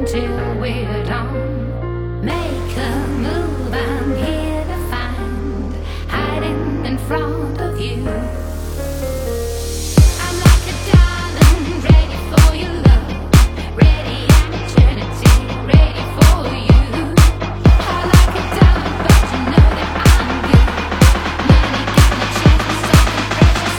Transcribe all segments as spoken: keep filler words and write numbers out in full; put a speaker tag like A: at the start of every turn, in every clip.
A: until we're done. Make a move, I'm here to find, hiding in front of you. I'm like a diamond, ready for your love, ready at eternity, ready for you. I like a diamond, but you know that I'm good. Money got no chance for something precious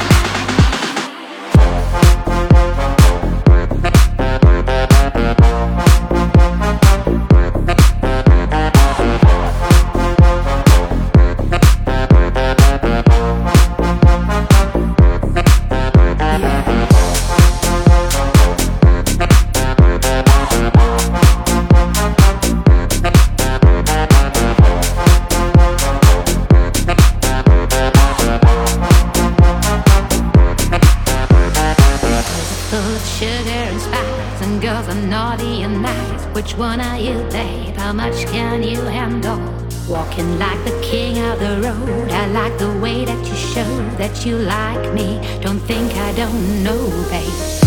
A: sugar and spice, and girls are naughty and nice. Which one are you, babe? How much can you handle? Walking like the king of the road. I like the way that you show that you like me. Don't think I don't know, babe.